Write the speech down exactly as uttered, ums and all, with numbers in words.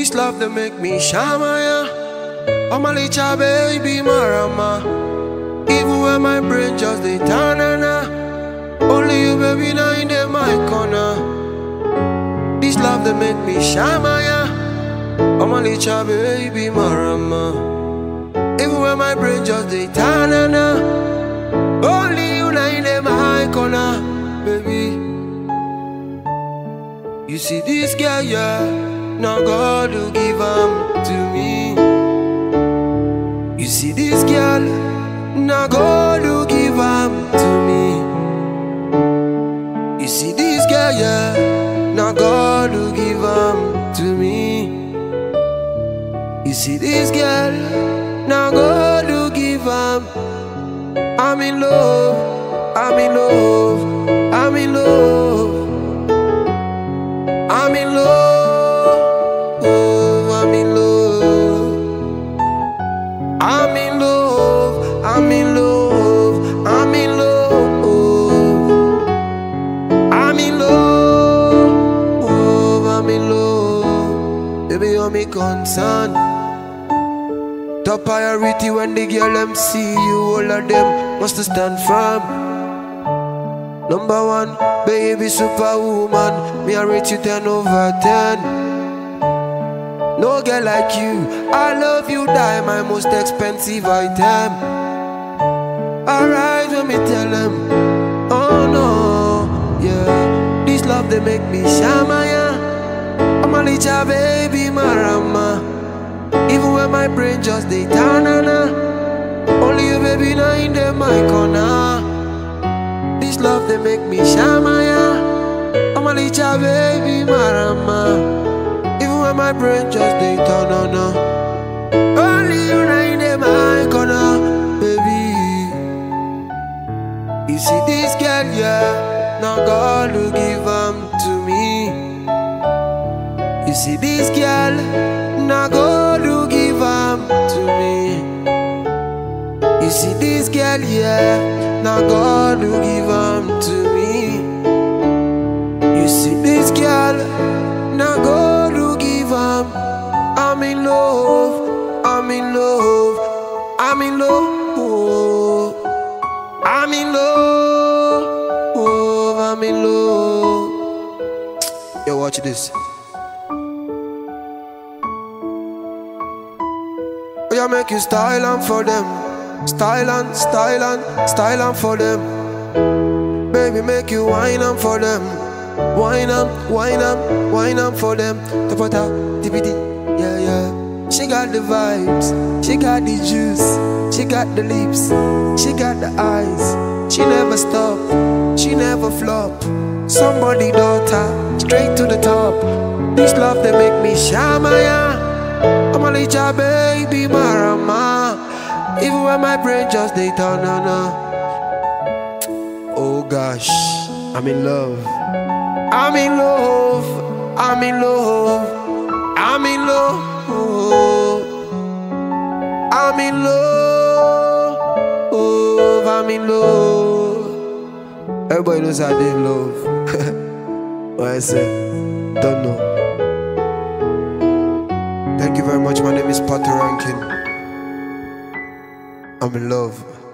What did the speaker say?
This love that make me shamaya. I'm a little baby marama. Even when my brain just dey tanana. Only you baby now in the my corner. This love that make me shamaya. I'm a little baby marama. Even when my brain just dey tanana. Only you now in the my corner, baby. You see this girl, yeah. Now God will give them to me. You see this girl, now God will give them to me. You see this girl, yeah, now God will give them to me. You see this girl, now God will give them. I'm in love, I'm in love, I'm in love, I'm in love. I'm in love, I'm in love, I'm in love, I'm in love, I'm in love, I'm in love. Baby, you're my concern. Top priority when the girl them see you, all of them must stand firm. Number one, baby superwoman, me I rate you ten over ten. No girl like you, I love you, die my most expensive item. Alright, when me tell them, oh no, yeah. This love they make me shamaya. I'm a little baby marama. Even when my brain just dey tanana. Only you baby now in the my corner. This love they make me shamaya. I'm a little baby marama. Even when my brain just dey turn on, no. Only you now in the my corner, baby. You see this girl, yeah. Now God will give them to me. You see this girl, now God will give them to me. You see this girl, yeah. Now God will give them to me. You see this girl, now God will give them. I'm in love, I'm in love, I'm in love, I'm in love, I'm in love. Yo, watch this. Oh, yeah, make you style on for them. Style on, style on, style on for them. Baby, make you wine on for them. Wine on, wine on, wine on for them. Tapata, tipiti, yeah, yeah. She got the vibes, she got the juice, she got the lips, she got the eyes. She never stop, she never flop. Somebody daughter, straight to the top. This love they make me shamaya. I'm a little baby marama. Even when my brain just dey turn on. Oh gosh, I'm in love. I'm in love. I'm in love. I'm in love. I'm in love. I'm in love. Everybody knows I dey in love. What I say? Don't know. Thank you very much. My name is Potter Rankin. I'm in love.